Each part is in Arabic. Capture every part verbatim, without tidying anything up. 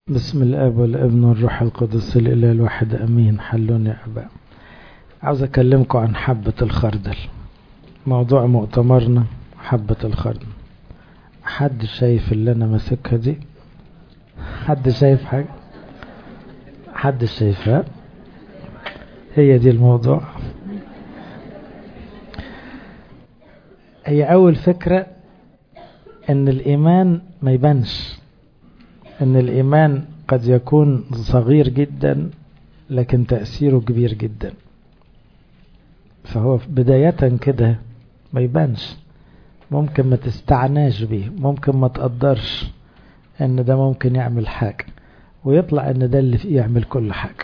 بسم الاب والابن والروح القدس الاله الواحد امين. حلون يا اباء. عاوز اكلمكم عن حبة الخردل. موضوع مؤتمرنا حبة الخردل. حد شايف اللي انا ماسكها دي؟ حد شايف حاجة؟ حد شايفها؟ هي دي الموضوع. هي اول فكرة ان الايمان ما يبانش، ان الايمان قد يكون صغير جدا لكن تأثيره كبير جدا. فهو بداية كده ما يبانش، ممكن ما تستعناش بيه، ممكن ما تقدرش ان ده ممكن يعمل حاجة، ويطلع ان ده اللي فيه يعمل كل حاجة.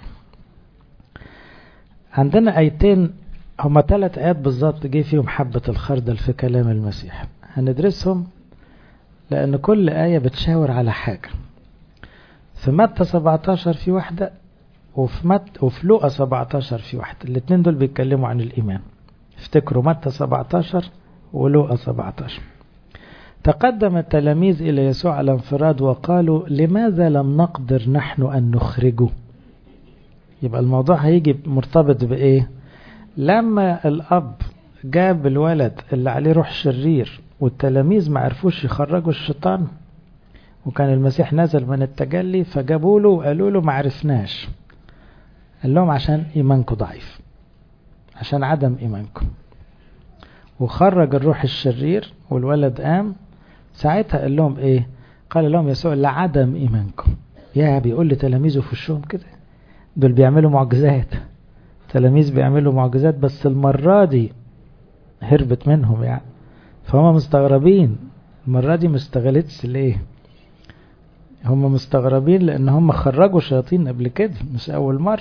عندنا ايتين، هما ثلاث ايات بالظبط جه فيهم حبة الخردل في كلام المسيح، هندرسهم لان كل آية بتشاور على حاجة. في متى سبعتاشر في واحدة، وفي مت وفي لوقا سبعتاشر في واحدة. الاثنين دول بيتكلموا عن الإيمان. افتكروا متى سبعتاشر ولوقا سبعتاشر. تقدم التلاميذ إلى يسوع على انفراد وقالوا: لماذا لم نقدر نحن أن نخرجه؟ يبقى الموضوع هيجي مرتبط بإيه؟ لما الأب جاب الولد اللي عليه روح شرير والتلاميذ ما عرفوش يخرجوا الشيطان، وكان المسيح نزل من التجلي، فجابوا له وقالوا له ما عرفناش. قال لهم عشان إيمانكم ضعيف، عشان عدم إيمانكم. وخرج الروح الشرير والولد قام. ساعتها قال لهم إيه؟ قال لهم يسوع: لعدم إيمانكم. يا بيقول لتلاميذه في وشهم كده، دول بيعملوا معجزات، تلاميذ بيعملوا معجزات، بس المرة دي هربت منهم يعني. فهم مستغربين المرة دي مستغلتش ليه؟ هم مستغربين لأن هم خرجوا شياطين قبل كده، مش أول مرة.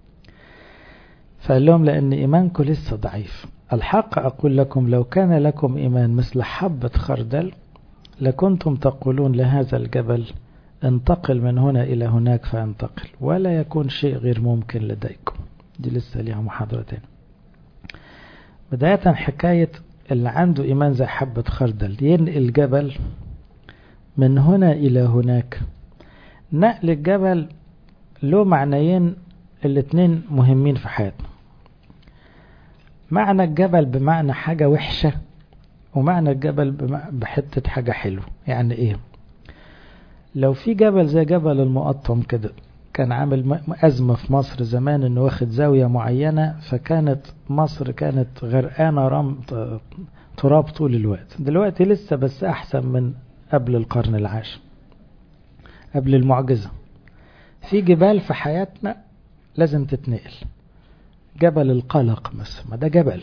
فقال لهم: لأن إيمانكم لسه ضعيف. الحق أقول لكم لو كان لكم إيمان مثل حبة خردل لكنتم تقولون لهذا الجبل: انتقل من هنا إلى هناك فانتقل، ولا يكون شيء غير ممكن لديكم. دي لسه ليها محاضرتين. بداية حكاية اللي عنده إيمان زي حبة خردل ينقل جبل من هنا إلى هناك. نقل الجبل له معنيين، الاثنين مهمين في حياتنا. معنى الجبل بمعنى حاجة وحشة، ومعنى الجبل بحتة حاجة حلوة. يعني ايه؟ لو في جبل زي جبل المقطم كده، كان عامل أزمة في مصر زمان انه واخد زاوية معينة، فكانت مصر كانت غرقانة رم تراب طول الوقت. دلوقتي لسه بس احسن من قبل القرن العاشر، قبل المعجزة. في جبال في حياتنا لازم تتنقل. جبل القلق مثلا، ما ده جبل.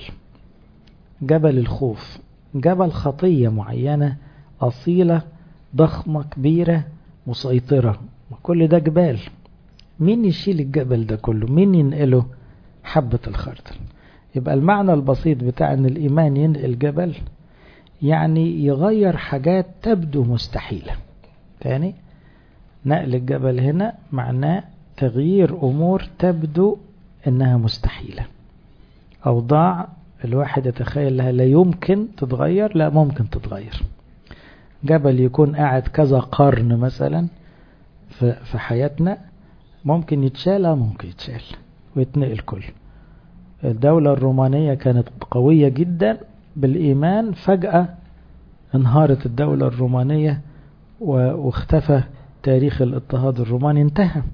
جبل الخوف، جبل خطية معينة أصيلة ضخمة كبيرة مسيطرة، كل ده جبال. مين يشيل الجبل ده كله؟ مين ينقله؟ حبة الخردل. يبقى المعنى البسيط بتاع ان الإيمان ينقل جبل، يعني يغير حاجات تبدو مستحيلة. تاني، نقل الجبل هنا معناه تغيير أمور تبدو إنها مستحيلة. أوضاع الواحد يتخيل لها لا يمكن تتغير، لا ممكن تتغير. جبل يكون قاعد كذا قرن مثلا في حياتنا، ممكن يتشال، ممكن يتشال ويتنقل كله. الدولة الرومانية كانت قوية جدا بالإيمان، فجأة انهارت الدولة الرومانية واختفى تاريخ الاضطهاد الروماني، انتهى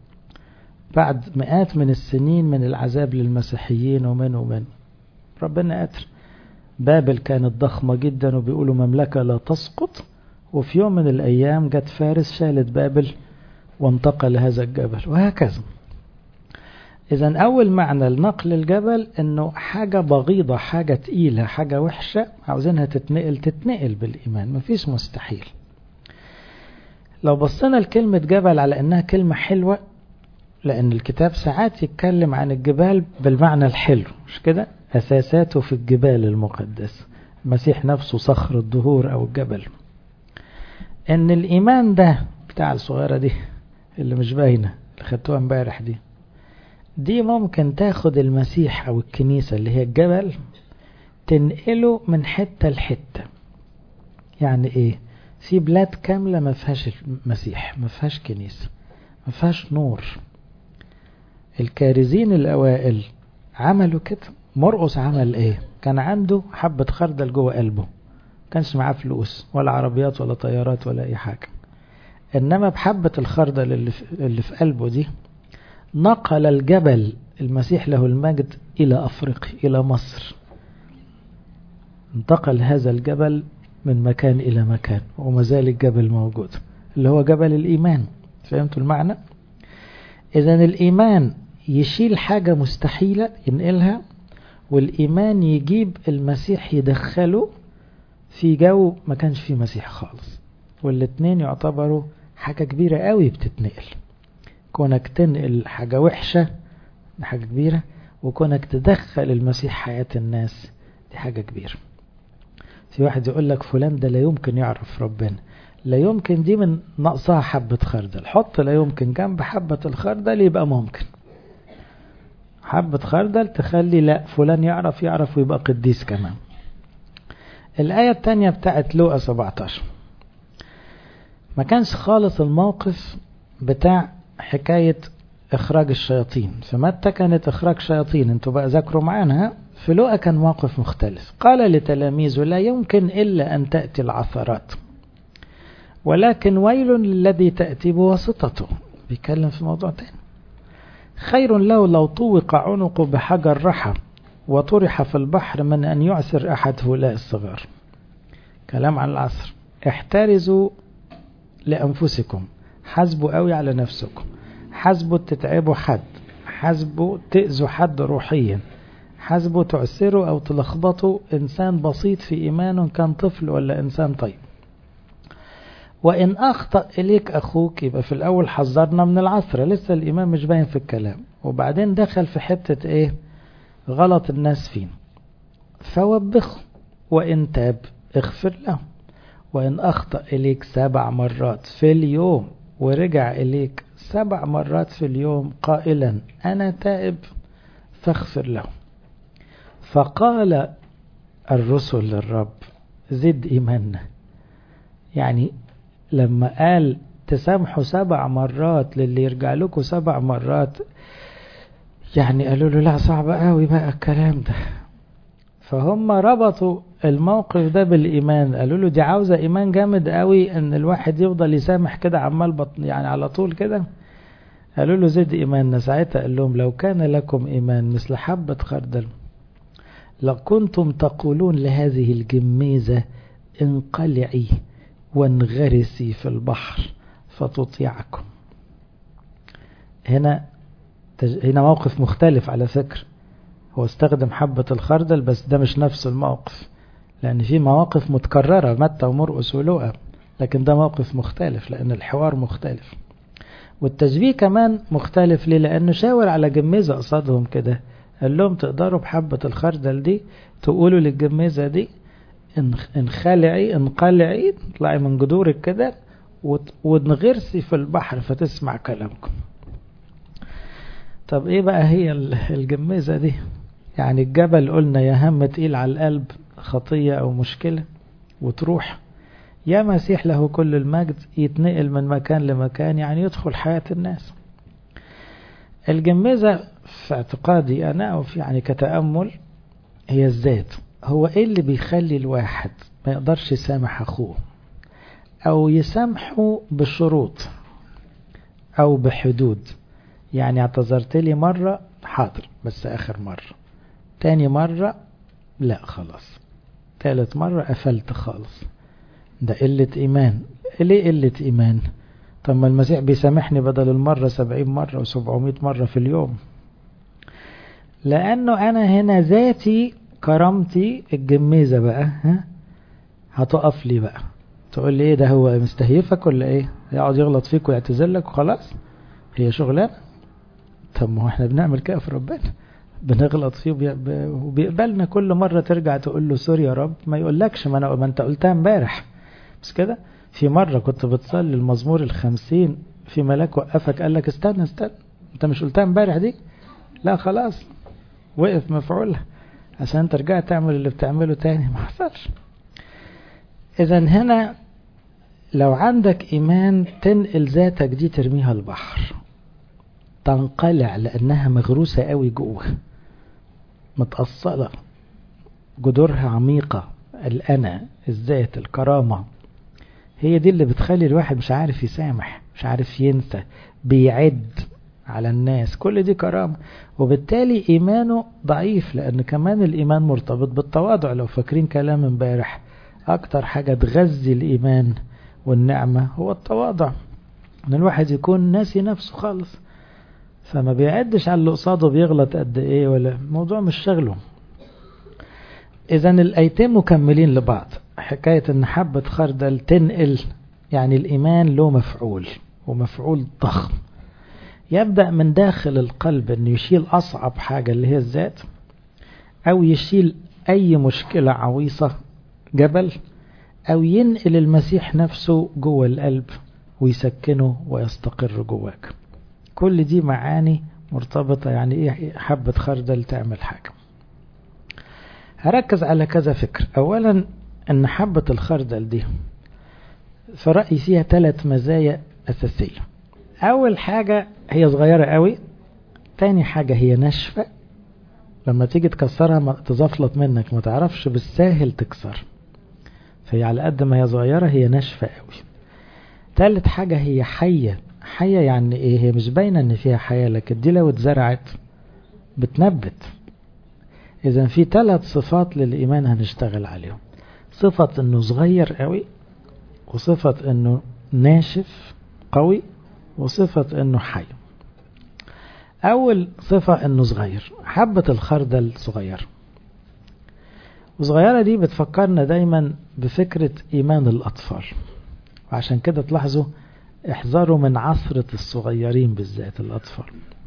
بعد مئات من السنين من العذاب للمسيحيين ومن ومن ربنا قادر. بابل كانت ضخمة جدا وبيقولوا مملكة لا تسقط، وفي يوم من الأيام جت فارس شالت بابل وانتقل هذا الجبل، وهكذا. إذن أول معنى لنقل الجبل إنه حاجة بغيضة، حاجة تقيلة، حاجة وحشة عاوزينها تتنقل، تتنقل بالإيمان، مفيش مستحيل. لو بصينا لكلمة جبل على إنها كلمة حلوة، لأن الكتاب ساعات يتكلم عن الجبال بالمعنى الحلو، مش كده؟ أساساته في الجبال المقدس، المسيح نفسه صخر الدهور أو الجبل. إن الإيمان ده بتاع الصغيرة دي اللي مش باينة، اللي خدتوها امبارح دي دي ممكن تاخد المسيح أو الكنيسة اللي هي الجبل، تنقله من حتة لحتة. يعني إيه؟ في بلاد كاملة ما فيهاش المسيح، ما فيهاش كنيسة، ما فيهاش نور. الكارزين الأوائل عملوا كده. مرقس عمل ايه؟ كان عنده حبة خردل جوه قلبه، كانش معاه فلوس ولا عربيات ولا طيارات ولا اي حاجة، انما بحبة الخردل اللي في, اللي في قلبه دي نقل الجبل المسيح له المجد الى افريقيا، الى مصر. انتقل هذا الجبل من مكان الى مكان، وما زال الجبل موجود، اللي هو جبل الايمان. فهمتوا المعنى؟ اذن الايمان يشيل حاجة مستحيلة ينقلها، والإيمان يجيب المسيح يدخله في جو ما كانش فيه مسيح خالص، والاتنين يعتبروا حاجة كبيرة قوي بتتنقل. كونك تنقل حاجة وحشة دي حاجة كبيرة، وكونك تدخل المسيح حياة الناس دي حاجة كبيرة. في واحد يقول لك فلان ده لا يمكن يعرف ربنا، لا يمكن دي من نقصها حبة خردل. حط لا يمكن جنب حبة الخردل يبقى ممكن. حبة خردل تخلي لا فلان يعرف يعرف ويبقى قديس كمان. الآية التانية بتاعت لوقا سبعتاشر ما كانش خالص الموقف بتاع حكاية إخراج الشياطين. في متى كانت إخراج شياطين، انتوا بقى ذاكروا معانا. في لوقا كان موقف مختلف. قال لتلاميذه لا يمكن إلا أن تأتي العثرات، ولكن ويل للذي تأتي بواسطته. بيتكلم في موضوع تاني. خير له لو طوق عنقه بحجر رحى وطرح في البحر من أن يعسر أحد هؤلاء الصغار. كلام عن العصر. احترزوا لأنفسكم، حاسبوا قوي على نفسكم، حاسبوا تتعبوا حد، حاسبوا تأذوا حد روحيا، حاسبوا تعسروا أو تلخبطوا إنسان بسيط في إيمانه، كان طفل ولا إنسان طيب. وإن أخطأ إليك أخوك، يبقى في الأول حذرنا من العثرة، لسه الإيمان مش باين في الكلام، وبعدين دخل في حتة إيه؟ غلط الناس فين. فوبخه، وإن تاب اغفر له. وإن أخطأ إليك سبع مرات في اليوم ورجع إليك سبع مرات في اليوم قائلا أنا تائب فاغفر له. فقال الرسل للرب زد إيماننا. يعني لما قال تسامحوا سبع مرات للي يرجع لكم سبع مرات، يعني قالوا له لا صعب قوي بقى الكلام ده. فهم ربطوا الموقف ده بالإيمان، قالوا له دي عاوزة إيمان جامد قوي ان الواحد يفضل يسامح كده عمال بطن يعني على طول كده. قالوا له زد إيماننا. ساعتها قال لهم لو كان لكم إيمان مثل حبة خردل لكنتم تقولون لهذه الجميزة انقلعي وانغرسي في البحر فتطيعكم. هنا هنا موقف مختلف على فكرة. هو استخدم حبة الخردل بس ده مش نفس الموقف، لأن في مواقف متكررة متى ومرقس ولوقا، لكن ده موقف مختلف لأن الحوار مختلف والتشبيه كمان مختلف. ليه؟ لأنه شاور على جميزة قصادهم كده، قال لهم تقدروا بحبة الخردل دي تقولوا للجميزة دي انخلعي انقلعي اطلعي من جذورك كده وانغرسي في البحر فتسمع كلامكم. طب ايه بقى هي الجميزة دي؟ يعني الجبل قلنا يا هم تقيل على القلب، خطية او مشكلة وتروح، يا مسيح له كل المجد يتنقل من مكان لمكان، يعني يدخل حياة الناس. الجميزة في اعتقادي انا او في يعني كتأمل هي الذات. هو ايه اللي بيخلي الواحد ما يقدرش يسامح اخوه او يسامحه بشروط او بحدود؟ يعني اعتذرت لي مرة حاضر بس اخر مرة، تاني مرة لا خلاص، تالت مرة قفلت خالص. ده قلة ايمان. ليه قلة ايمان؟ طب ما المسيح بيسامحني بدل المرة سبعين مرة وسبعمائة مرة في اليوم. لانه انا هنا ذاتي كرامتي الجميزة بقى ها هتقف لي بقى تقول لي ايه ده هو مستهيفك ولا ايه؟ يقعد يغلط فيك ويعتذر لك وخلاص هي شغلانة. طب ما احنا بنعمل كده في ربنا، بنغلط فيه وبيقبلنا كل مرة ترجع تقول له سوري يا رب ما يقولكش ما, أنا ما انت قلتها امبارح بس كده. في مرة كنت بتصلي المزمور الخمسين في ملاك وقفك قال لك استنى استنى انت مش قلتها امبارح دي؟ لا خلاص وقف مفعولها عشان انت رجعت تعمل اللي بتعمله تاني. ما حصلش. اذا هنا لو عندك إيمان تنقل ذاتك دي ترميها البحر، تنقلع لأنها مغروسة قوي جوه، متأصلة، جذورها عميقة، الأنا، الذات، الكرامة، هي دي اللي بتخلي الواحد مش عارف يسامح، مش عارف ينسى، بيعد على الناس، كل دي كرامة. وبالتالي إيمانه ضعيف، لأن كمان الإيمان مرتبط بالتواضع. لو فاكرين كلام امبارح، أكتر حاجة تغذي الإيمان والنعمة هو التواضع، ان الواحد يكون ناسي نفسه خالص، فما بيعدش على اللي قصاده بيغلط قد ايه، ولا الموضوع مش شغله. اذا الايتين مكملين لبعض. حكاية ان حبة خردل تنقل، يعني الايمان له مفعول، ومفعول ضخم، يبدأ من داخل القلب انه يشيل اصعب حاجة اللي هي الذات، او يشيل اي مشكلة عويصة جبل، او ينقل المسيح نفسه جوه القلب ويسكنه ويستقر جواك. كل دي معاني مرتبطة. يعني ايه حبة خردل تعمل حاجة؟ هركز على كذا فكر. اولا ان حبة الخردل دي في رأيي فيها ثلاث مزايا اساسية. اول حاجة هي صغيرة قوي، تاني حاجة هي ناشفة، لما تيجي تكسرها تزفلط منك، ما تعرفش بالساهل تكسر، فهي على قد ما هي صغيرة هي ناشفة قوي. ثالث حاجة هي حية. حية يعني ايه؟ هي مش باينة ان فيها حياة، لكن دي لو اتزرعت بتنبت. اذا في ثلاث صفات للإيمان هنشتغل عليهم: صفة انه صغير قوي، وصفة انه ناشف قوي، وصفة انه حي. اول صفة انه صغير. حبة الخردل صغير، وصغيرة دي بتفكرنا دايما بفكرة ايمان الاطفال، وعشان كده تلاحظوا احذروا من عصرة الصغيرين بالذات الأطفال.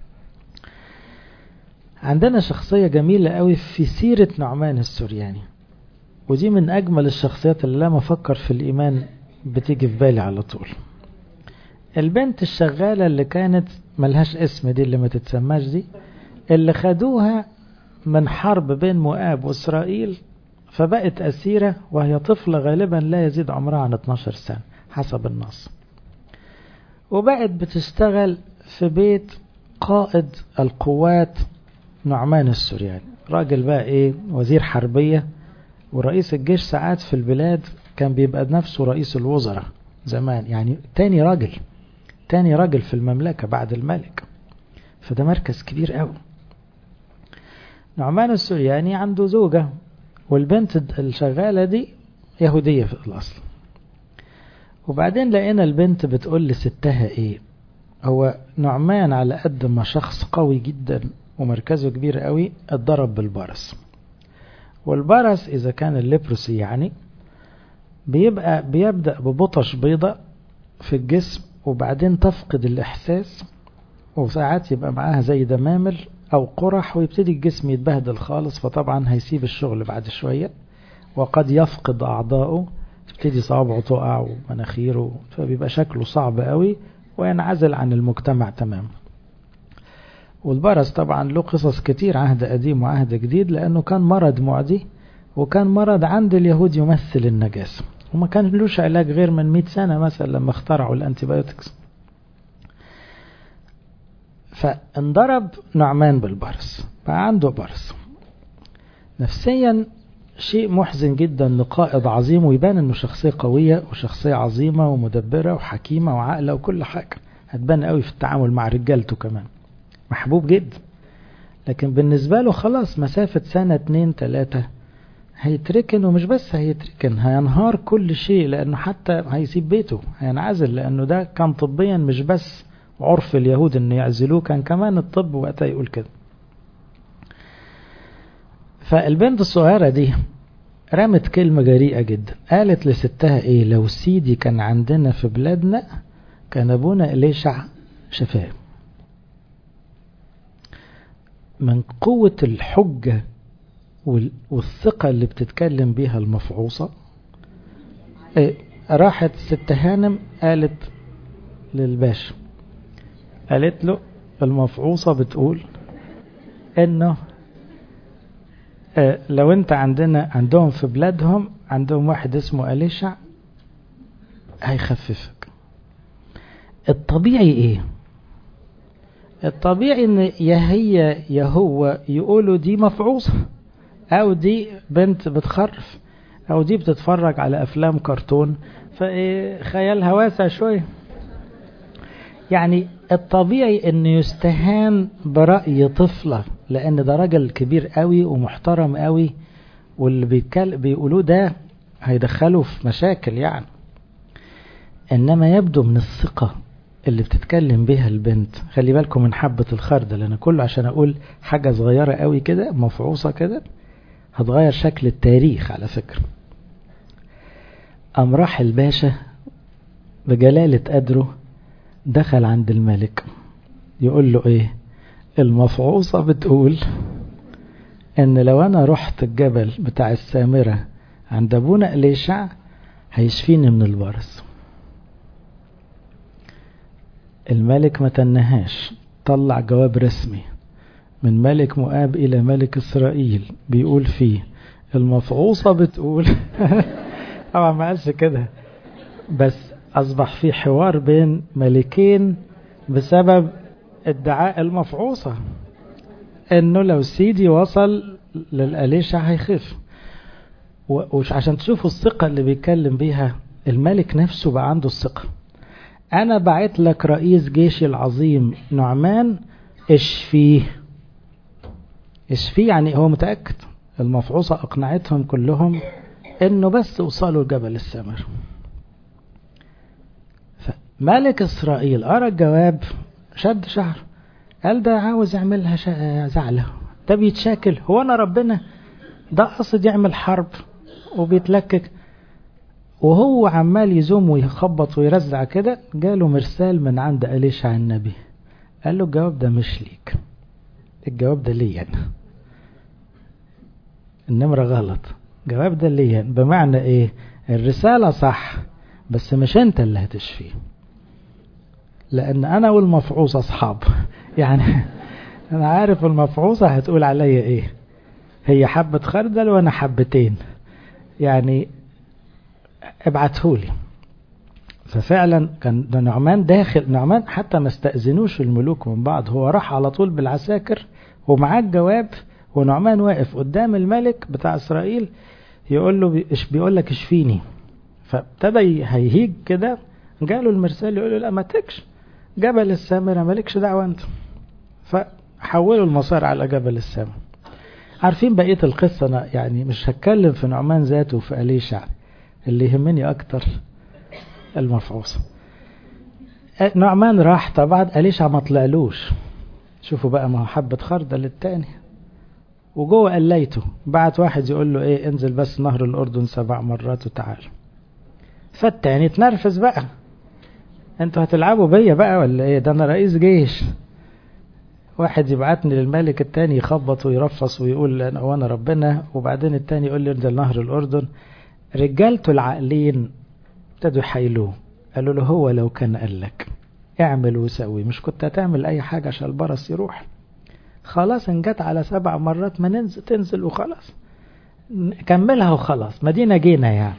عندنا شخصية جميلة قوي في سيرة نعمان السورياني، ودي من أجمل الشخصيات اللي لما أفكر في الإيمان بتيجي في بالي على طول. البنت الشغالة اللي كانت ملهاش اسم، دي اللي ما تتسماش، دي اللي خدوها من حرب بين مؤاب وإسرائيل، فبقت أسيرة وهي طفلة غالبا لا يزيد عمرها عن اتناشر سنة حسب النص، وبقت بتشتغل في بيت قائد القوات نعمان السورياني. راجل بقى ايه، وزير حربية، ورئيس الجيش ساعات في البلاد كان بيبقى نفسه رئيس الوزراء زمان، يعني تاني راجل تاني راجل في المملكة بعد الملك، فده مركز كبير قوي. نعمان السورياني عنده زوجة، والبنت الشغالة دي يهودية في الأصل. وبعدين لقينا البنت بتقول لستها ايه، هو نعمان على قد ما شخص قوي جدا ومركزه كبير قوي، اتضرب بالبرص. والبرص اذا كان الليبروسي يعني بيبقى بيبدأ ببطش بيضة في الجسم، وبعدين تفقد الاحساس، وساعات يبقى معاها زي دمامل او قرح، ويبتدي الجسم يتبهدل خالص، فطبعا هيسيب الشغل بعد شوية، وقد يفقد اعضائه، تبتدي صوابعه تقع ومناخيره، فبيبقى شكله صعب قوي وينعزل عن المجتمع تماما. والبرص طبعا له قصص كتير، عهد قديم وعهد جديد، لأنه كان مرض معدي، وكان مرض عند اليهود يمثل النجاسة، وما كان لوش علاج غير من مئة سنة مثلا لما اخترعوا الانتيبيوتكس. فانضرب نعمان بالبرص، بقى عنده برص. نفسيا شيء محزن جدا لقائد عظيم، ويبان انه شخصية قوية وشخصية عظيمة ومدبرة وحكيمة وعاقلة وكل حاجة، هتبان قوي في التعامل مع رجالته، كمان محبوب جدا، لكن بالنسبة له خلاص مسافة سنة اتنين تلاتة هيتركن، ومش بس هيتركن، هينهار كل شيء، لأنه حتى هيسيب بيته، هينعزل، لأنه ده كان طبيا مش بس عرف اليهود انه يعزلوه، كان كمان الطب وقتها يقول كده. فالبنت الصغيرة دي رمت كلمة جريئة جدا، قالت لستها ايه، لو سيدي كان عندنا في بلادنا كان ابونا إليشع شفاه. من قوة الحجة والثقة اللي بتتكلم بيها المفعوصة، ايه راحت ست هانم قالت للباشا، قالت له المفعوصة بتقول انه اه لو انت عندنا عندهم في بلادهم عندهم واحد اسمه أليشع هيخففك. الطبيعي ايه؟ الطبيعي ان يا هي يا هو يقولوا دي مفعوصة، او دي بنت بتخرف، او دي بتتفرج على افلام كرتون فخيالها واسع شوية. يعني الطبيعي ان يستهان برأي طفلة، لان ده راجل كبير قوي ومحترم قوي، واللي بيتكلم بيقولوه ده هيدخلوا في مشاكل يعني. انما يبدو من الثقة اللي بتتكلم بيها البنت. خلي بالكم من حبة الخردل، انا كله عشان اقول حاجة صغيرة قوي كده مفعوصة كده هتغير شكل التاريخ على فكرة. قام راح الباشا بجلالة قدره دخل عند الملك يقول له ايه؟ المفعوصة بتقول ان لو انا رحت الجبل بتاع السامرة عند ابونا إليشع هيشفيني من البرص. الملك ما تنهاش، طلع جواب رسمي من ملك مؤاب الى ملك اسرائيل بيقول فيه المفعوصة بتقول طبعا ما قالش كده، بس اصبح في حوار بين ملكين بسبب ادعاء المفعوصة انه لو سيدي وصل للأليشع هيخف. وعشان تشوفوا الثقة اللي بيتكلم بيها الملك نفسه بقى عنده الثقة. انا بعت لك رئيس جيشي العظيم نعمان اشفيه. اشفيه يعني هو متأكد. المفعوصة اقنعتهم كلهم انه بس وصلوا لجبل السامر. ملك اسرائيل قرأ الجواب شد شعر، قال ده عاوز يعملها زعله، ده بيتشاكل، هو انا ربنا؟ ده قصد يعمل حرب وبيتلكك. وهو عمال يزوم ويخبط ويرزع كده جاله مرسال من عند إليشع النبي قال له الجواب ده مش ليك، الجواب ده لي انا. النمرة غلط، الجواب ده لي انا. بمعنى ايه؟ الرسالة صح بس مش انت اللي هتشفيه، لان انا والمفعوصة اصحاب. يعني انا عارف المفعوصة هتقول عليا ايه، هي حبة خردل وانا حبتين، يعني ابعتهولي. ففعلا كان ده نعمان داخل. نعمان حتى ما استأذنوش الملوك من بعض، هو راح على طول بالعساكر ومعاه الجواب، ونعمان واقف قدام الملك بتاع اسرائيل يقول له بيقول لك اشفيني. فابتدى هيهيج كده، جاله المرسال يقول له لا ما تكش جبل السامرة مالكش دعوة انت. فحولوا المسار على جبل السامرة. عارفين بقية القصة. أنا يعني مش هتكلم في نعمان ذاته وفي إليشع، اللي يهمني أكتر المفعوصة. نعمان راح طبعا، إليشع ما طلعلوش. شوفوا بقى محبة خردل للتاني. وجوه قليته بعت واحد يقول له ايه انزل بس نهر الأردن سبع مرات وتعال. فالتاني تنرفز بقى، انتوا هتلعبوا بيا بقى ولا ايه؟ ده انا رئيس جيش. واحد يبعتني للملك، التاني يخبط ويرفص ويقول انا وانا ربنا، وبعدين التاني يقول لي انزل نهر الأردن. رجالته العقلين ابتدوا يحايلوه، قالوا له هو لو كان قال لك اعمل وسوي مش كنت هتعمل اي حاجة عشان البرص يروح؟ خلاص ان جت على سبع مرات ما ننزل تنزل وخلاص، كملها وخلاص، مدينة جينا يعني.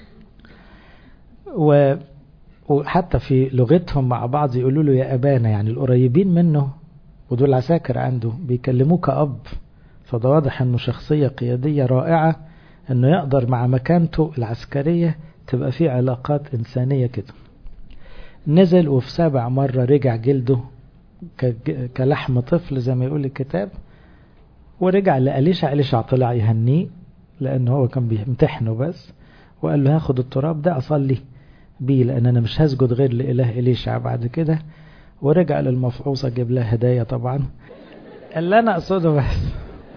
و وحتى في لغتهم مع بعض يقولوا له يا أبانا، يعني القريبين منه ودول عساكر عنده بيكلموه كأب. فده واضح انه شخصية قيادية رائعة، انه يقدر مع مكانته العسكرية تبقى فيه علاقات إنسانية كده. نزل وفي سبع مرة رجع جلده كلحم طفل زي ما يقول الكتاب، ورجع لأليشع. أليشع طلع يهنيه لأنه هو كان بيمتحنه بس، وقال له هاخد التراب ده أصلي بيه لأن أنا مش هسجد غير لإله إليشع بعد كده. ورجع للمفعوصة جاب لها هدايا طبعا. اللي أنا أقصده بس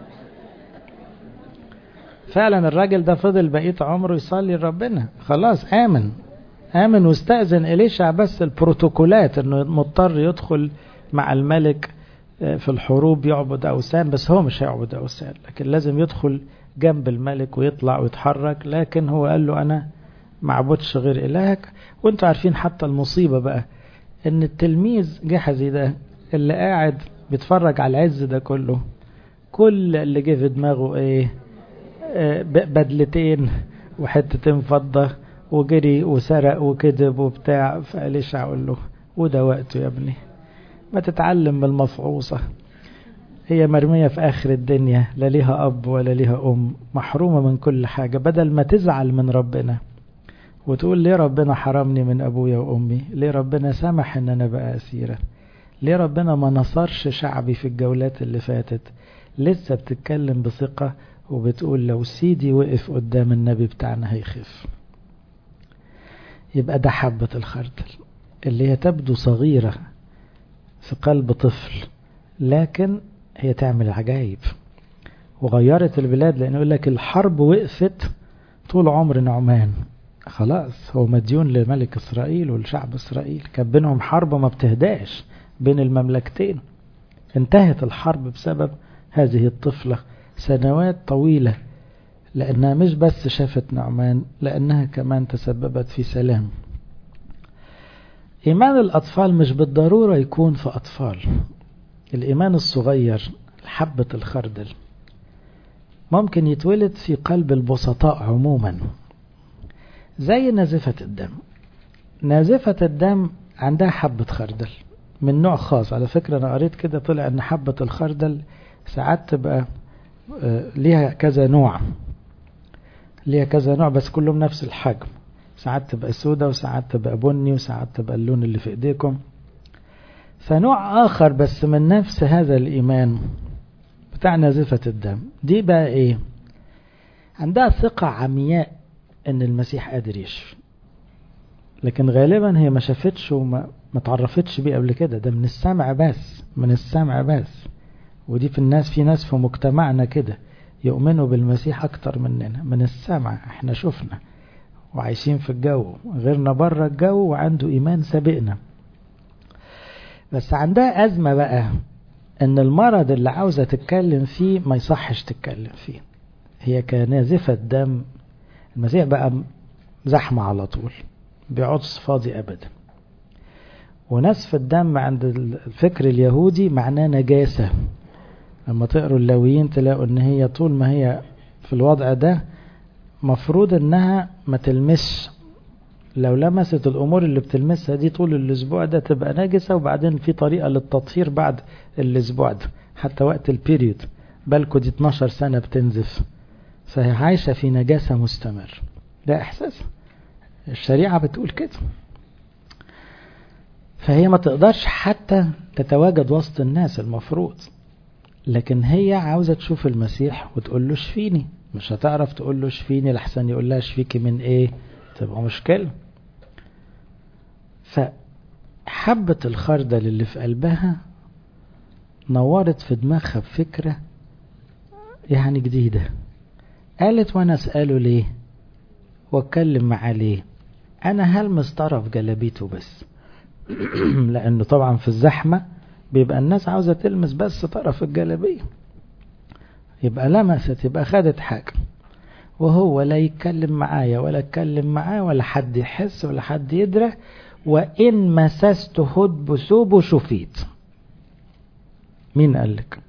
فعلا الراجل ده فضل بقية عمره يصلي لربنا، خلاص آمن آمن واستأذن إليشع بس البروتوكولات انه مضطر يدخل مع الملك في الحروب يعبد أوثان، بس هو مش هيعبد أوثان، لكن لازم يدخل جنب الملك ويطلع ويتحرك. لكن هو قال له أنا ما عبدش غير إلهك. وانتوا عارفين حتى المصيبة بقى ان التلميذ جحزي ده اللي قاعد بيتفرج على العز ده كله، كل اللي جه في دماغه ايه؟ بدلتين وحتتين فضة وجري وسرق وكذب وبتاع. فأليشع أقول له وده وقته يا ابني، ما تتعلم من المفعوصة، هي مرمية في آخر الدنيا، لا ليها أب ولا ليها أم، محرومة من كل حاجة. بدل ما تزعل من ربنا وتقول ليه ربنا حرمني من أبويا وأمي، ليه ربنا سمح إن أنا بقى أسيرة، ليه ربنا ما نصرش شعبي في الجولات اللي فاتت، لسه بتتكلم بثقة وبتقول لو سيدي وقف قدام النبي بتاعنا هيخف. يبقى ده حبة الخردل اللي هي تبدو صغيرة في قلب طفل، لكن هي تعمل عجائب وغيرت البلاد. لأنه يقول لك الحرب وقفت طول عمر نعمان، خلاص هو مديون لملك إسرائيل والشعب إسرائيل، كان بينهم حرب ما بتهداش بين المملكتين، انتهت الحرب بسبب هذه الطفلة سنوات طويلة، لأنها مش بس شافت نعمان، لأنها كمان تسببت في سلام. إيمان الأطفال مش بالضرورة يكون في أطفال، الإيمان الصغير حبة الخردل ممكن يتولد في قلب البسطاء عموما، زي نازفة الدم. نازفة الدم عندها حبة خردل من نوع خاص، على فكرة أنا قريت كده طلع أن حبة الخردل ساعات تبقى ليها كذا نوع، ليها كذا نوع بس كلهم نفس الحجم، ساعات تبقى سودة وساعات تبقى بني وساعات تبقى اللون اللي في ايديكم. فنوع آخر بس من نفس هذا الإيمان بتاع نازفة الدم دي بقى إيه؟ عندها ثقة عمياء إن المسيح قادر يشفي، لكن غالبا هي ما شافتش وما ما تعرفتش بيه قبل كده، ده من السمع بس، من السمع بس. ودي في الناس، في ناس في مجتمعنا كده يؤمنوا بالمسيح أكتر مننا، من السمع. احنا شفنا وعايشين في الجو، غيرنا بره الجو وعنده إيمان سابقنا. بس عندها أزمة بقى ان المرض اللي عاوزة تتكلم فيه ما يصحش تتكلم فيه، هي كنازفة دم. المسيح بقى زحمة على طول، بيقعدش فاضي أبدا. ونزف الدم عند الفكر اليهودي معناه نجاسة. لما تقروا اللاويين تلاقوا ان هي طول ما هي في الوضع ده مفروض انها ما تلمسش، لو لمست الامور اللي بتلمسها دي طول الاسبوع ده تبقى نجسة، وبعدين في طريقة للتطهير بعد الاسبوع ده حتى وقت البيريود. بالكو دي اتناشر سنة بتنزف، فهي عايشة في نجاسة مستمر، ده احساس الشريعة بتقول كده. فهي ما تقدرش حتى تتواجد وسط الناس المفروض، لكن هي عاوزة تشوف المسيح وتقول له شفيني، مش هتعرف تقول له شفيني لحسن يقول لها شفيكي من ايه، تبقى مشكلة. فحبة الخردل اللي في قلبها نورت في دماغها بفكرة يعني جديدة. قالت وانا اسأله ليه واتكلم معاه ليه، انا هلمس طرف جلابيته بس لانه طبعا في الزحمة بيبقى الناس عاوزة تلمس بس طرف الجلابية، يبقى لمست، يبقى خدت حاجة، وهو لا يتكلم معايا ولا اتكلم معاه ولا حد يحس ولا حد يدرى. وإن مسست هد بثوبه شفيت. مين قالك؟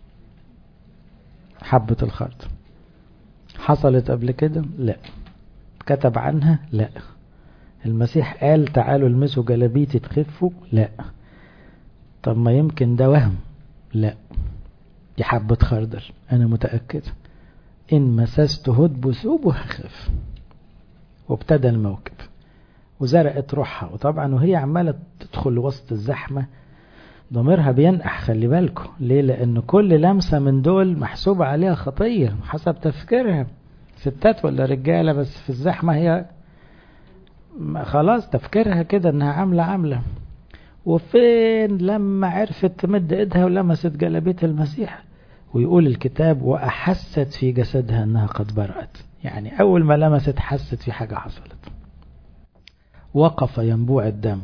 حبة الخردل حصلت قبل كده؟ لا. كتب عنها؟ لا. المسيح قال تعالوا المسوا جلابيتي تخفوا؟ لا. طب ما يمكن ده وهم؟ لا، دي حبة خردل أنا متأكد. إن مسست هد بثوبه هخف. وابتدى الموكب وزرقت روحها، وطبعا وهي عمالة تدخل وسط الزحمة ضميرها بينقح. خلي بالكم ليه؟ لأن كل لمسة من دول محسوبة عليها خطية حسب تفكيرها، ستات ولا رجالة، بس في الزحمة هي خلاص تفكيرها كده انها عاملة عاملة. وفين لما عرفت تمد ايدها ولمست جلابية المسيح، ويقول الكتاب وأحست في جسدها أنها قد برأت، يعني أول ما لمست حست في حاجة حصلت. وقف ينبوع الدم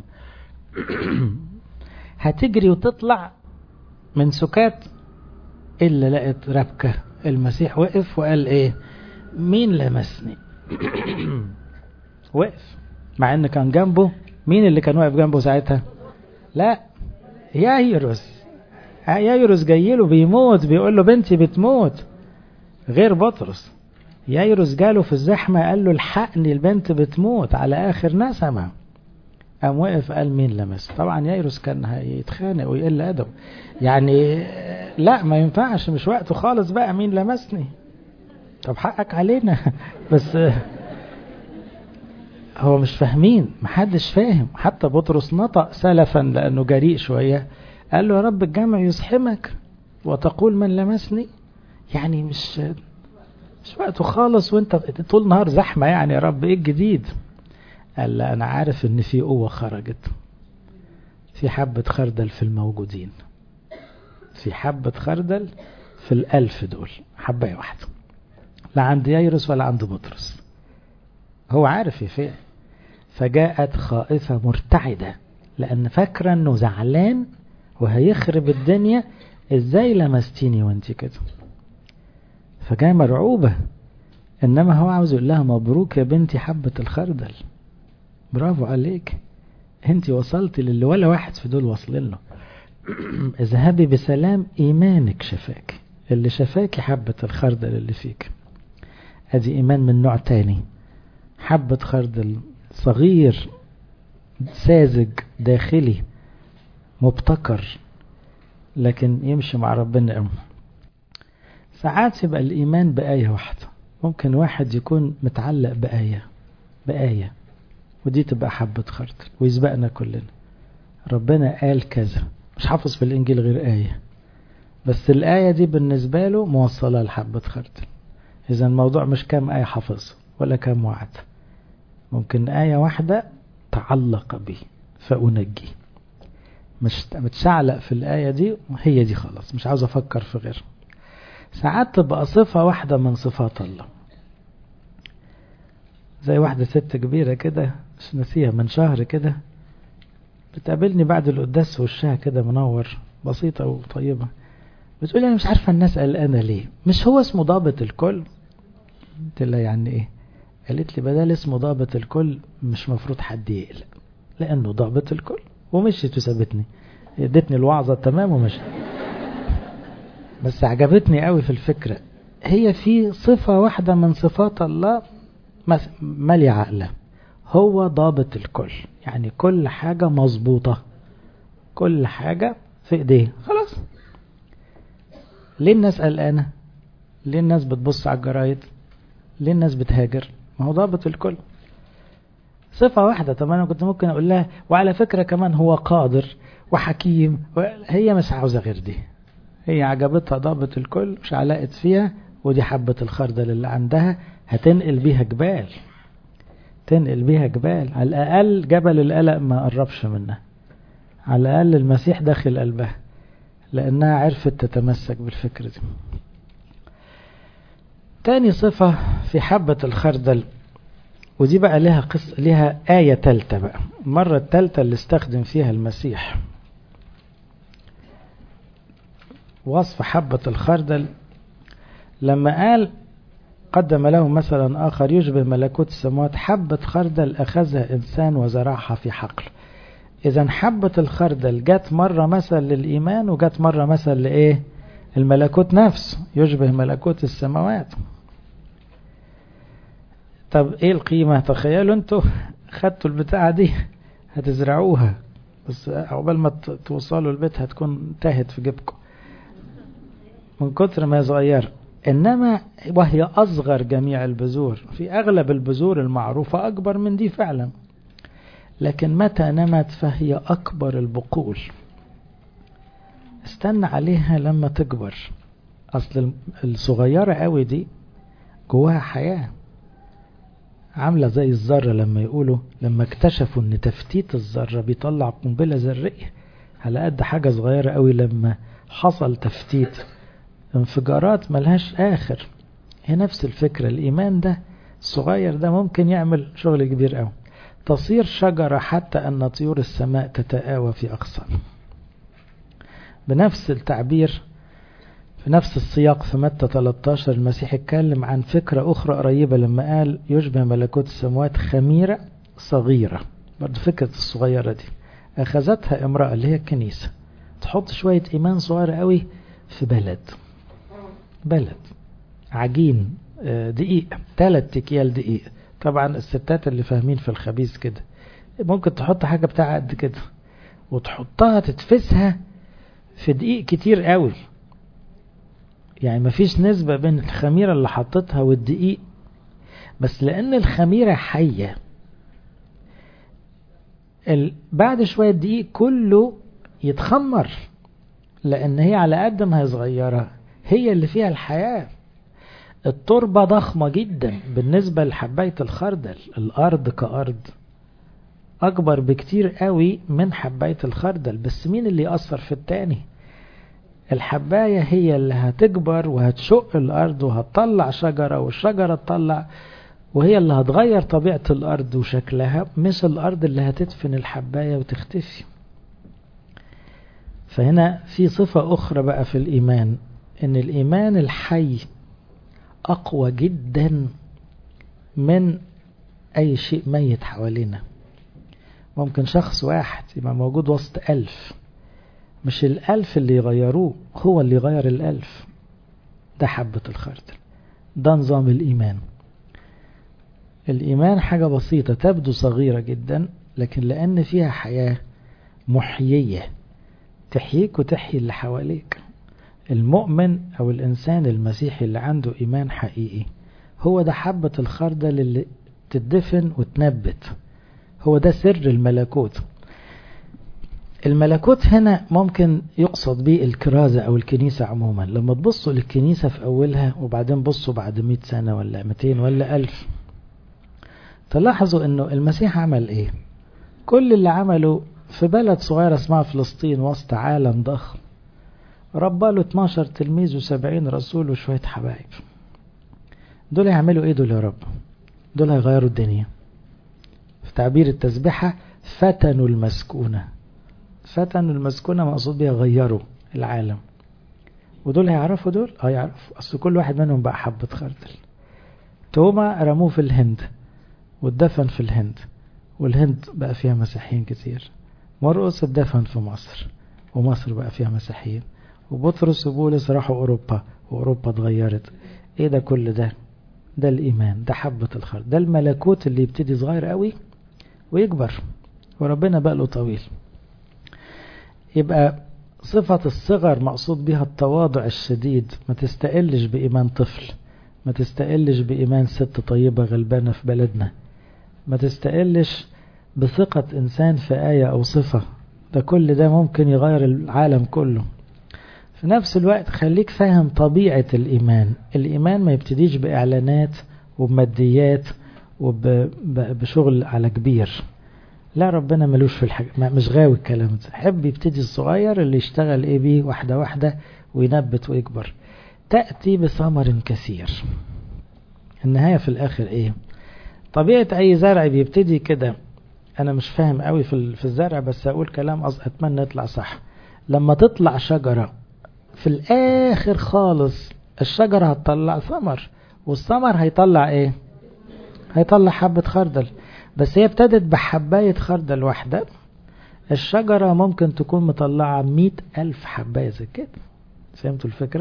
هتجري وتطلع من سكات إلا لقت ربكة. المسيح وقف وقال إيه؟ مين لمسني؟ وقف، مع إن كان جنبه مين اللي كان واقف جنبه ساعتها؟ لا، يايروس. يايروس جايله بيموت، بيقول له بنتي بتموت، غير بطرس. ييروس جاله في الزحمة قال له الحقني البنت بتموت على آخر نسمة. قام وقف قال مين لمس. طبعا ييروس كان هيتخانق ويقل أدب يعني، لا ما ينفعش، مش وقته خالص بقى، مين لمسني؟ طب حقك علينا. بس هو مش فاهمين، محدش فاهم. حتى بطرس نطق سلفا لأنه جريء شوية، قال له يا رب الجمع يزحمك وتقول من لمسني. يعني مش مش وقته خالص، وانت طول نهار زحمة يعني، يا رب ايه الجديد؟ قال لا، انا عارف ان في قوة خرجت، في حبة خردل في الموجودين، في حبة خردل في الألف دول، حبة واحدة، لا عند ييروس ولا عند بطرس. هو عارف يفعل. فجاءت خائفة مرتعدة لأن فاكرة أنه زعلان وهيخرب الدنيا، إزاي لمستيني وانت كده؟ فجاء مرعوبة. إنما هو عاوز يقول لها مبروك يا بنتي حبة الخردل، برافو عليك، انت وصلت للي ولا واحد في دول واصلين له. اذهبي بسلام، إيمانك شفاك. اللي شفاكي حبة الخردل اللي فيك. ادي إيمان من نوع تاني، حبة خردل صغير ساذج داخلي مبتكر، لكن يمشي مع ربنا. ساعات يبقى الإيمان بآية واحدة، ممكن واحد يكون متعلق بآية بآية ودي تبقى حبة خردل ويسبقنا كلنا. ربنا قال كذا، مش حافظ في الإنجيل غير آية، بس الآية دي بالنسبة له موصلة لحبة خردل. إذا الموضوع مش كام آية حافظ ولا كام وعد، ممكن آية واحدة تعلق بي فأنجي، مش متشعلق في الآية دي، هي دي خلاص، مش عاوز أفكر في غير. ساعات تبقى صفة واحدة من صفات الله، زي واحدة ست كبيرة كده مش نسيها من شهر كده، بتقابلني بعد القداس وشها كده منور، بسيطة وطيبة، بتقول أنا مش عارفة الناس قلقانة ليه، مش هو اسمه ضابط الكل؟ قلت لها يعني إيه؟ قالت لي بدل اسمه ضابط الكل مش مفروض حد يقلق، لأنه ضابط الكل. ومشيت وسابتني، ادتني الوعظة تمام ومشيت. بس عجبتني قوي في الفكرة، هي في صفة واحدة من صفات الله مالي عقله، هو ضابط الكل، يعني كل حاجة مظبوطة، كل حاجة في ايديه خلاص. ليه الناس قلقانة؟ ليه الناس بتبص على الجرايد؟ ليه الناس بتهاجر؟ ما هو ضابط الكل. صفة واحدة. طب انا كنت ممكن اقول لها وعلى فكرة كمان هو قادر وحكيم، هي مش عاوزة غير دي، هي عجبتها ضابط الكل، مش علقت فيها، ودي حبة الخردل اللي عندها هتنقل بيها جبال، تنقل بيها جبال. على الأقل جبل القلق ما قربش منها، على الأقل المسيح داخل قلبها، لأنها عرفت تتمسك بالفكرة دي. تاني صفة في حبة الخردل، ودي بقى لها قصة، لها آية تالتة بقى، المرة التالتة اللي استخدم فيها المسيح وصف حبة الخردل، لما قال قدم له مثلا آخر يشبه ملكوت السماوات، حبة خردل أخذها إنسان وزرعها في حقل. إذن حبة الخردل جت مرة مثل للإيمان، وجت مرة مثل لإيه؟ الملكوت نفسه، يشبه ملكوت السماوات. طب إيه القيمة؟ تخيلوا أنتوا خدتوا البتاعة دي هتزرعوها، بس عقبال ما توصلوا البيت هتكون تاهت في جيبكم من كتر ما صغير. إنما وهي أصغر جميع البذور، في أغلب البذور المعروفة أكبر من دي فعلا، لكن متى نمت فهي أكبر البقول. استنى عليها لما تكبر، أصل الصغيرة قوي دي جواها حياة، عاملة زي الذرة. لما يقولوا لما اكتشفوا ان تفتيت الذرة بيطلع قنبلة ذرية على قد حاجة صغيرة قوي، لما حصل تفتيت انفجارات ملهاش آخر. هي نفس الفكرة، الإيمان ده الصغير ده ممكن يعمل شغل كبير قوي، تصير شجرة حتى أن طيور السماء تتآوى في أغصان. بنفس التعبير في نفس السياق في متى ثلاثة عشر المسيح اتكلم عن فكرة أخرى قريبة لما قال يشبه ملكوت السماوات خميرة صغيرة. برضو فكرة الصغيرة دي أخذتها امرأة اللي هي الكنيسة، تحط شوية إيمان صغير قوي في بلد، بلد عجين دقيق، ثلاث اكيال دقيق. طبعا الستات اللي فاهمين في الخبيز كده ممكن تحط حاجة بتاع قد كده وتحطها تتفسها في دقيق كتير قوي، يعني مفيش نسبة بين الخميرة اللي حطتها والدقيق، بس لأن الخميرة حية بعد شوية دقيق كله يتخمر، لأن هي على قد ما هي صغيرة هي اللي فيها الحياة. التربة ضخمة جدا بالنسبة لحباية الخردل، الأرض كأرض أكبر بكتير قوي من حباية الخردل، بس مين اللي يأثر في التاني؟ الحباية هي اللي هتكبر وهتشق الأرض وهتطلع شجرة، والشجرة تطلع، وهي اللي هتغير طبيعة الأرض وشكلها، مش الأرض اللي هتدفن الحباية وتختفي. فهنا في صفة أخرى بقى في الإيمان، إن الإيمان الحي أقوى جدا من أي شيء ميت حوالينا. ممكن شخص واحد يبقى موجود وسط ألف، مش الألف اللي يغيروه، هو اللي يغير الألف. ده حبة الخردل، ده نظام الإيمان. الإيمان حاجة بسيطة تبدو صغيرة جدا، لكن لأن فيها حياة محيية تحييك وتحيي اللي حواليك. المؤمن أو الإنسان المسيحي اللي عنده إيمان حقيقي هو ده حبة الخردل اللي تدفن وتنبت. هو ده سر الملكوت. الملكوت هنا ممكن يقصد به الكرازة أو الكنيسة عموما. لما تبصوا للكنيسة في أولها وبعدين بصوا بعد مئة سنة ولا مئتين ولا ألف، تلاحظوا أنه المسيح عمل إيه؟ كل اللي عمله في بلد صغيرة اسمها فلسطين وسط عالم ضخم، رباله اتناشر تلميذ وسبعين رسول وشوية حبايب. دول يعملوا ايه دول يا رب؟ دول هيغيروا الدنيا. في تعبير التسبيحة فتنوا المسكونة. فتنوا المسكونة مقصود بيها غيروا العالم. ودول هيعرفوا دول؟ اه يعرفوا، اصل كل واحد منهم بقى حبة خردل. توما رموه في الهند واتدفن في الهند، والهند بقى فيها مسيحيين كتير. مرقس اتدفن في مصر ومصر بقى فيها مسيحيين. وبطرس وبولس راحوا أوروبا وأوروبا اتغيرت. ايه ده كل ده؟ ده الإيمان، ده حبة الخردل، ده الملكوت اللي يبتدي صغير قوي ويكبر، وربنا بقى له طويل. يبقى صفة الصغر مقصود بها التواضع الشديد. ما تستقلش بإيمان طفل، ما تستقلش بإيمان ست طيبة غلبانة في بلدنا، ما تستقلش بثقة إنسان في آية أو صفة. ده كل ده ممكن يغير العالم كله. في نفس الوقت خليك فاهم طبيعة الإيمان. الإيمان ما يبتديش بإعلانات وبماديات وبشغل على كبير. لا، ربنا ملوش في الحاجة، مش غاوي الكلام ده. حب يبتدي الصغير اللي يشتغل ايه بيه واحدة واحدة وينبت ويكبر. تأتي بثمر كثير. النهاية في الآخر ايه؟ طبيعة أي زرع بيبتدي كده. أنا مش فاهم قوي في الزرع، بس أقول كلام أتمنى يطلع صح. لما تطلع شجرة في الآخر خالص الشجرة هتطلع ثمر، والثمر هيطلع ايه؟ هيطلع حبة خردل. بس هي ابتدت بحباية خردل واحدة، الشجرة ممكن تكون مطلعة مئة ألف حباية زي كده. فهمتوا الفكرة؟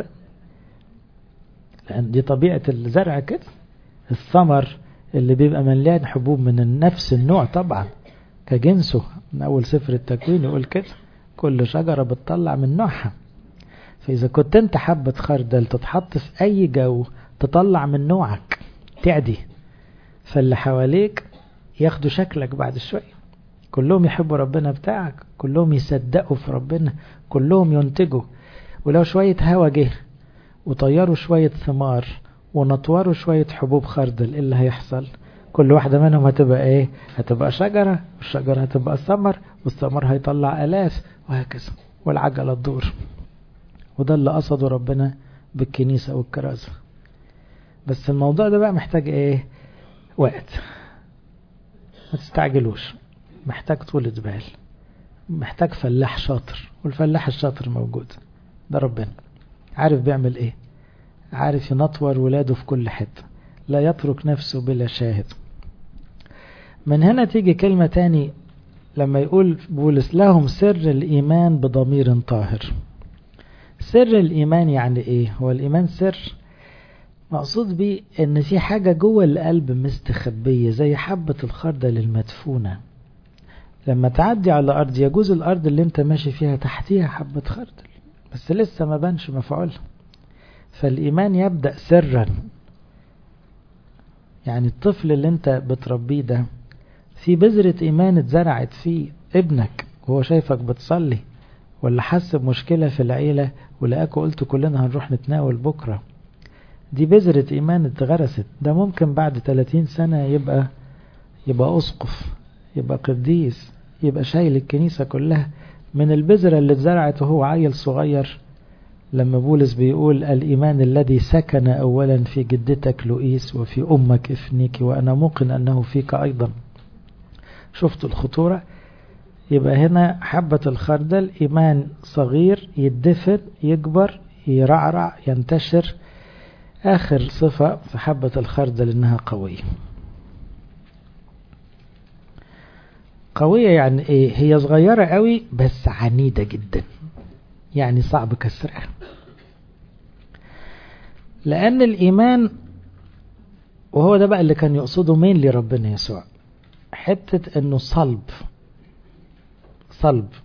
لأن دي طبيعة الزرع كده. الثمر اللي بيبقى مليان حبوب من نفس النوع طبعا كجنسه، من أول سفر التكوين يقول كده، كل شجرة بتطلع من نوعها. فإذا كنت انت حبة خردل تتحط في أي جو تطلع من نوعك تعدي، فاللي حواليك ياخدوا شكلك بعد شوية، كلهم يحبوا ربنا بتاعك، كلهم يصدقوا في ربنا، كلهم ينتجوا. ولو شوية هوا جه وطيروا شوية ثمار ونطوروا شوية حبوب خردل، ايه اللي هيحصل؟ كل واحدة منهم هتبقى ايه؟ هتبقى شجرة، والشجرة هتبقى ثمر، والثمر هيطلع آلاف، وهكذا، والعجلة تدور. وده اللي قصده ربنا بالكنيسة والكرازة. بس الموضوع ده بقى محتاج ايه؟ وقت. ما تستعجلوش، محتاج طولة بال، محتاج فلاح شاطر، والفلاح الشاطر موجود. ده ربنا عارف بيعمل ايه، عارف ينطور ولاده في كل حتة، لا يترك نفسه بلا شاهد. من هنا تيجي كلمة تاني لما يقول بولس لهم سر الإيمان بضمير طاهر. سر الإيمان يعني ايه؟ هو الإيمان سر؟ مقصود بيه ان في حاجة جوه القلب مستخبية زي حبة الخردل المدفونة. لما تعدي على أرض يجوز الأرض اللي انت ماشي فيها تحتيها حبة خردل بس لسه ما بانش مفعولها. فالإيمان يبدأ سرا. يعني الطفل اللي انت بتربيه ده في بذرة إيمان اتزرعت فيه. ابنك وهو شايفك بتصلي ولا حس بمشكلة في العيلة ولقاك وقلت كلنا هنروح نتناول بكرة، دي بذرة إيمان اتغرست. ده ممكن بعد ثلاثين سنة يبقى يبقى أسقف، يبقى قديس، يبقى شايل الكنيسة كلها من البذرة اللي اتزرعت وهو عيل صغير. لما بولس بيقول الإيمان الذي سكن أولا في جدتك لؤيس وفي أمك إفنيك وأنا موقن أنه فيك أيضا. شفت الخطورة؟ يبقى هنا حبة الخردل إيمان صغير يدفن يكبر يرعرع ينتشر. آخر صفة في حبة الخردل إنها قوية. قوية يعني إيه؟ هي صغيرة قوي بس عنيدة جدا، يعني صعب كسرها. لأن الإيمان وهو ده بقى اللي كان يقصده مين لربنا يسوع، حتة إنه صلب صلب.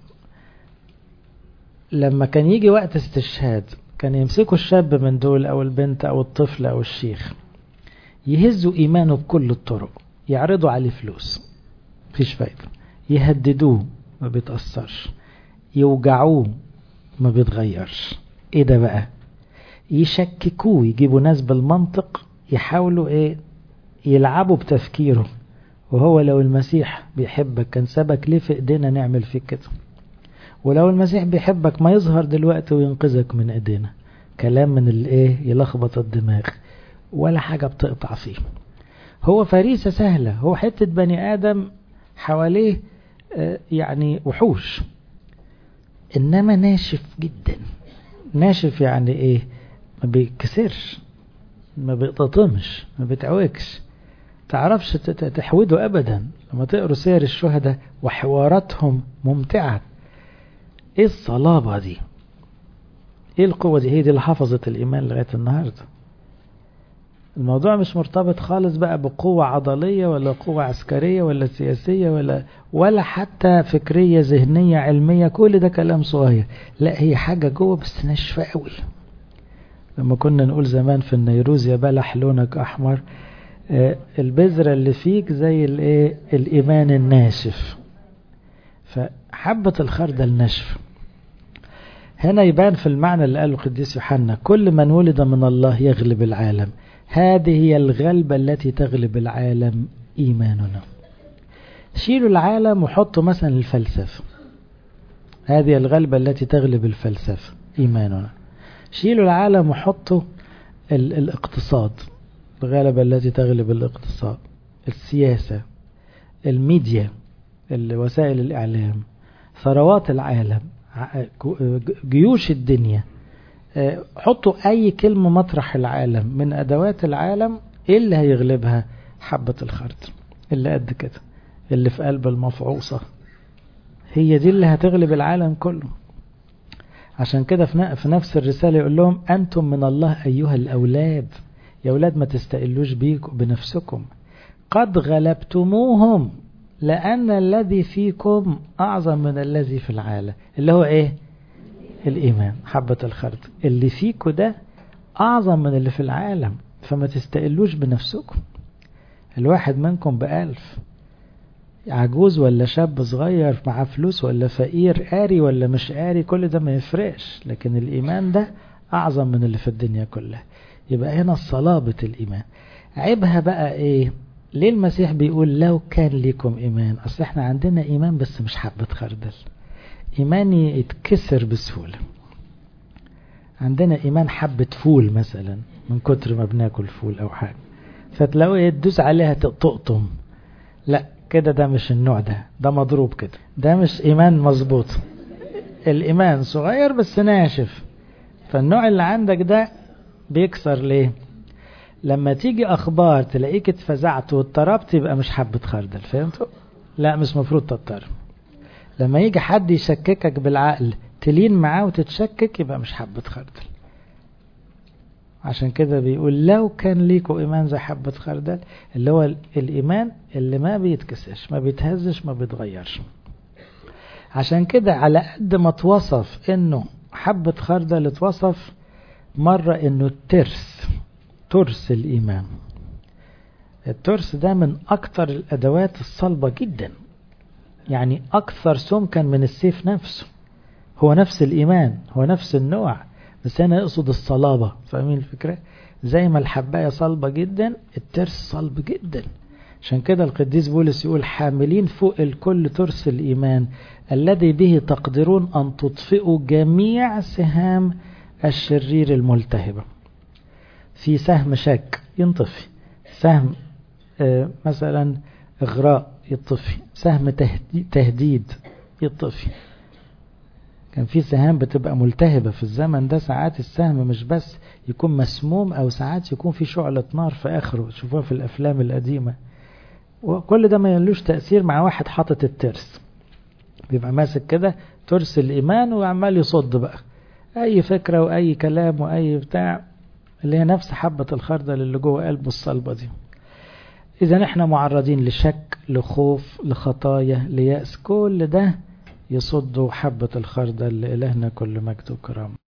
لما كان يجي وقت استشهاد كان يمسكوا الشاب من دول أو البنت أو الطفل أو الشيخ يهزوا إيمانه بكل الطرق، يعرضوا عليه فلوس مفيش فايدة، يهددوه ما بيتأثرش، يوجعوه ما بيتغيرش. ايه ده بقى؟ يشككوه، يجيبوا ناس بالمنطق يحاولوا ايه يلعبوا بتفكيره. وهو لو المسيح بيحبك كان سابك ليه في ايدينا نعمل فيك كده؟ ولو المسيح بيحبك ما يظهر دلوقتي وينقذك من ايدينا؟ كلام من الايه يلخبط الدماغ ولا حاجة بتقطع فيه. هو فريسة سهلة، هو حتة بني آدم حواليه يعني وحوش، إنما ناشف جدا. ناشف يعني إيه؟ ما بيكسرش، ما بيقتطمش، ما بيتعوكش، تعرفش تحوده أبدا. لما تقروا سير الشهداء وحواراتهم ممتعة. إيه الصلابة دي؟ إيه القوة دي؟ هي دي اللي حفظت الإيمان لغاية النهاردة. الموضوع مش مرتبط خالص بقى بقوة عضلية ولا قوة عسكرية ولا سياسية ولا ولا حتى فكرية ذهنية علمية، كل ده كلام صغير. لا، هي حاجة جوه بس ناشفة قوي. لما كنا نقول زمان في النيروز يا بلح لونك أحمر، آه البذرة اللي فيك زي الايه الإيمان الناشف. فحبة الخردل ناشف. هنا يبان في المعنى اللي قاله القديس يوحنا كل من ولد من الله يغلب العالم. هذه هي الغلبة التي تغلب العالم، إيماننا. شيلوا العالم وحطوا مثلا الفلسفة، هذه الغلبة التي تغلب الفلسفة، إيماننا. شيلوا العالم وحطوا ال الاقتصاد، الغلبة التي تغلب الاقتصاد. السياسة، الميديا، وسائل الإعلام، ثروات العالم، جيوش الدنيا. حطوا أي كلمة مطرح العالم من أدوات العالم، إيه اللي هيغلبها؟ حبة الخردل اللي قد كده، اللي في قلب المفعوصة، هي دي اللي هتغلب العالم كله. عشان كده في نفس الرسالة يقول لهم أنتم من الله أيها الأولاد. يا أولاد ما تستقلوش بيكم بنفسكم، قد غلبتموهم لأن الذي فيكم أعظم من الذي في العالم. اللي هو إيه؟ الإيمان، حبة الخردل اللي فيكم ده أعظم من اللي في العالم. فما تستقلوش بنفسكم. الواحد منكم بألف، عجوز ولا شاب صغير، مع فلوس ولا فقير، قاري ولا مش قاري، كل ده ما يفرقش. لكن الإيمان ده أعظم من اللي في الدنيا كلها. يبقى هنا صلابة الإيمان. عيبها بقى إيه؟ ليه المسيح بيقول لو كان لكم إيمان؟ أصل احنا عندنا إيمان بس مش حبة خردل. إيماني يتكسر بسهولة. عندنا إيمان حبة فول مثلا، من كتر ما بناكل فول أو حاجة فتلاقوا يدوس عليها تقطم. لا كده، ده مش النوع ده، ده مضروب كده، ده مش إيمان مظبوط. الإيمان صغير بس ناشف. فالنوع اللي عندك ده بيكسر. ليه؟ لما تيجي أخبار تلاقيك اتفزعت واضطربت، يبقى مش حبة خردل. فهمتوا؟ لا، مش مفروض تضطرب. لما يجي حد يشككك بالعقل تلين معاه وتتشكك، يبقى مش حبة خردل. عشان كده بيقول لو كان ليكوا إيمان زي حبة خردل، اللي هو الإيمان اللي ما بيتكسرش، ما بيتهزش، ما بيتغيرش. عشان كده على قد ما توصف إنه حبة خردل، اتوصف مرة إنه الترس، ترس الإيمان. الترس ده من أكتر الأدوات الصلبة جدا، يعني أكثر سمكا من السيف نفسه. هو نفس الإيمان، هو نفس النوع، بس أنا أقصد الصلابة. فاهمين الفكرة؟ زي ما الحباية صلبة جدا، الترس صلب جدا. عشان كده القديس بولس يقول حاملين فوق الكل ترس الإيمان الذي به تقدرون أن تطفئوا جميع سهام الشرير الملتهبة. في سهم شك ينطفي، سهم آه مثلا إغراء يطفي، سهم تهديد يطفي. كان في سهام بتبقى ملتهبة في الزمن ده، ساعات السهم مش بس يكون مسموم، أو ساعات يكون في شعلة نار في آخره، تشوفوها في الأفلام القديمة. وكل ده ما يلوش تأثير مع واحد حاطط الترس، بيبقى ماسك كده ترس الإيمان وعمال يصد بقى أي فكرة وأي كلام وأي بتاع، اللي هي نفس حبة الخردل اللي جوه قلب الصلبة دي. إذا احنا معرضين لشك، لخوف، لخطايا، ليأس، كل ده يصدوا حبة الخردل. لإلهنا كل مجد وكرامة.